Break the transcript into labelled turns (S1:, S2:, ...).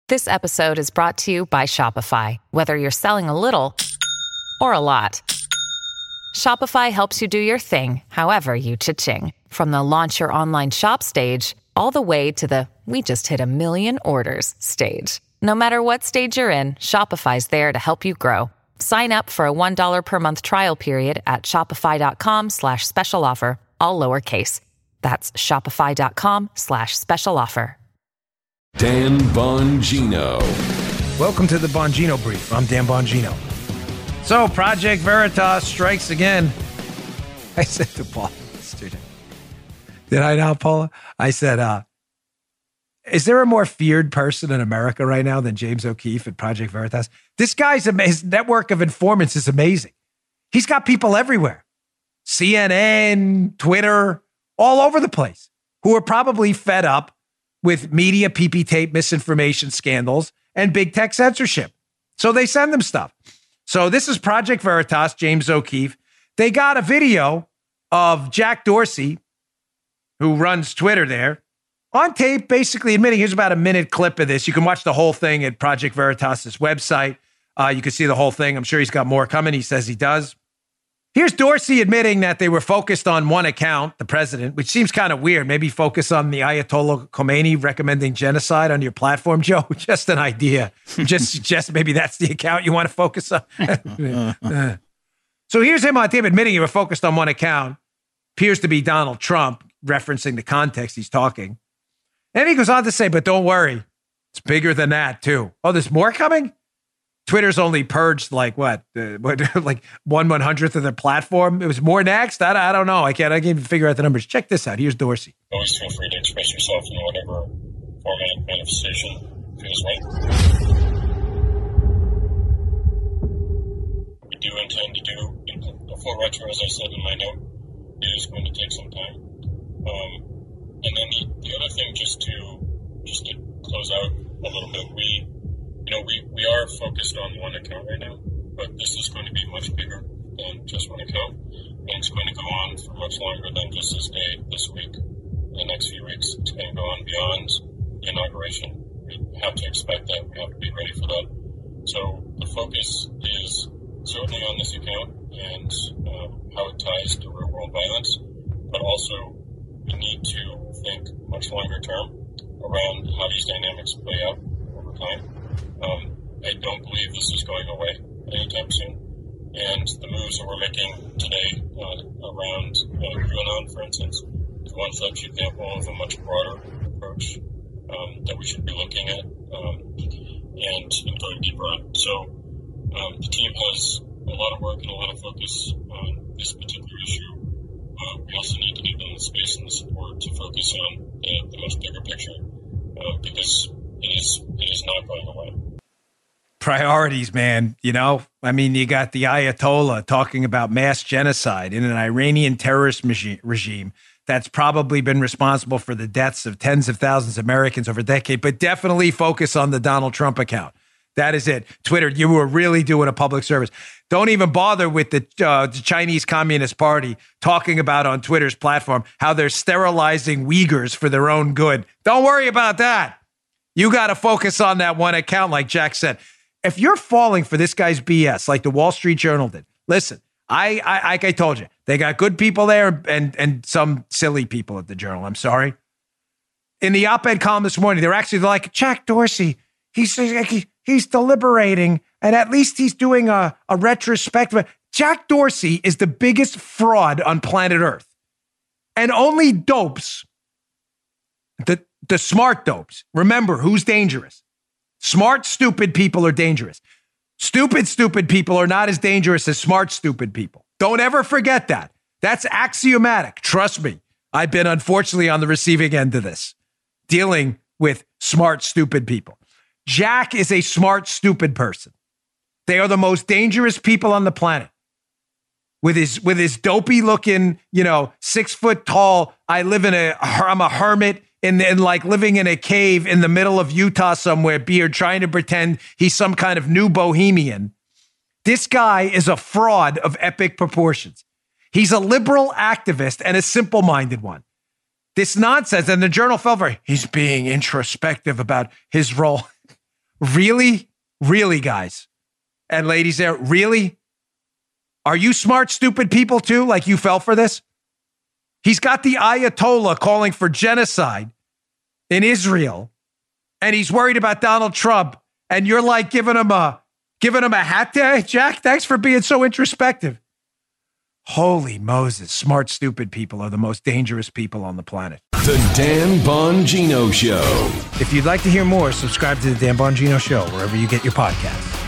S1: This episode is brought to you by Shopify. Whether you're selling a little or a lot, Shopify helps you do your thing, however you cha-ching. From the launch your online shop stage, all the way to the we just hit 1 million orders stage. No matter what stage you're in, Shopify's there to help you grow. Sign up for a $1 per month trial period at shopify.com/special offer, all lowercase. That's shopify.com/special offer.
S2: Dan Bongino.
S3: Welcome to the Bongino Brief. I'm Dan Bongino. So, Project Veritas strikes again. I said to Paula yesterday. Did I now, Paula? I said, is there a more feared person in America right now than James O'Keefe at Project Veritas? This guy's his network of informants is amazing. He's got people everywhere. CNN, Twitter, all over the place, who are probably fed up with media PP tape misinformation scandals and big tech censorship. So they send them stuff. So this is Project Veritas, James O'Keefe. They got a video of Jack Dorsey, who runs Twitter there, on tape, basically admitting, here's about a minute clip of this. You can watch the whole thing at Project Veritas' website. You can see the whole thing. I'm sure he's got more coming. He says he does. Here's Dorsey admitting that they were focused on one account, the president, which seems kind of weird. Maybe focus on the Ayatollah Khomeini recommending genocide on your platform, Joe. Just an idea. Just suggest maybe that's the account you want to focus on. So here's him on tape admitting he were focused on one account. Appears to be Donald Trump, referencing the context he's talking. And he goes on to say, but don't worry, it's bigger than that too. Oh, there's more coming? Twitter's only purged like what like 1/100th of their platform. It was more next. I don't know. I can't even figure out the numbers. Check this out. Here's Dorsey.
S4: Always feel free to express yourself in whatever format manifestation feels right. We do intend to do a full retro, as I said in my note. It is going to take some time. And then the other thing, just to close out a little bit, we are focused on one account right now, but this is going to be much bigger than just one account, and it's going to go on for much longer than just this day, this week, the next few weeks. It's going to go on beyond the inauguration. We have to expect that. We have to be ready for that. So the focus is certainly on this account and how it ties to real-world violence, but also we need to think much longer term around how these dynamics play out over time. I don't believe this is going away anytime soon. And the moves that we're making today around QAnon, for instance, is one such example of a much broader approach that we should be looking at and going deeper on. So the team has a lot of work and a lot of focus on this particular issue. We also need to give them the space and the support to focus on the much bigger picture because it is not going away.
S3: Priorities, man. You know, I mean, you got the Ayatollah talking about mass genocide in an Iranian terrorist regime that's probably been responsible for the deaths of tens of thousands of Americans over a decade, but definitely focus on the Donald Trump account. That is it. Twitter, you were really doing a public service. Don't even bother with the Chinese Communist Party talking about on Twitter's platform how they're sterilizing Uyghurs for their own good. Don't worry about that. You got to focus on that one account, like Jack said. If you're falling for this guy's BS, like the Wall Street Journal did, listen, I told you, they got good people there and some silly people at the Journal. I'm sorry. In the op-ed column this morning, they're like, Jack Dorsey, he's deliberating, and at least he's doing a retrospective. Jack Dorsey is the biggest fraud on planet Earth. And only dopes, the smart dopes, remember who's dangerous. Smart, stupid people are dangerous. Stupid people are not as dangerous as smart, stupid people. Don't ever forget that. That's axiomatic. Trust me. I've been, unfortunately, on the receiving end of this, dealing with smart, stupid people. Jack is a smart, stupid person. They are the most dangerous people on the planet. With his dopey looking, 6 foot tall, I'm a hermit in like living in a cave in the middle of Utah somewhere, beard, trying to pretend he's some kind of new bohemian. This guy is a fraud of epic proportions. He's a liberal activist and a simple-minded one. This nonsense, and the Journal fell for, he's being introspective about his role. Really? Really, guys and ladies there, really? Are you smart, stupid people too? Like you fell for this? He's got the Ayatollah calling for genocide in Israel, and he's worried about Donald Trump, and you're like giving him a hat there. Jack, thanks for being so introspective. Holy Moses, smart, stupid people are the most dangerous people on the planet.
S2: The Dan Bongino Show.
S3: If you'd like to hear more, subscribe to the Dan Bongino Show wherever you get your podcasts.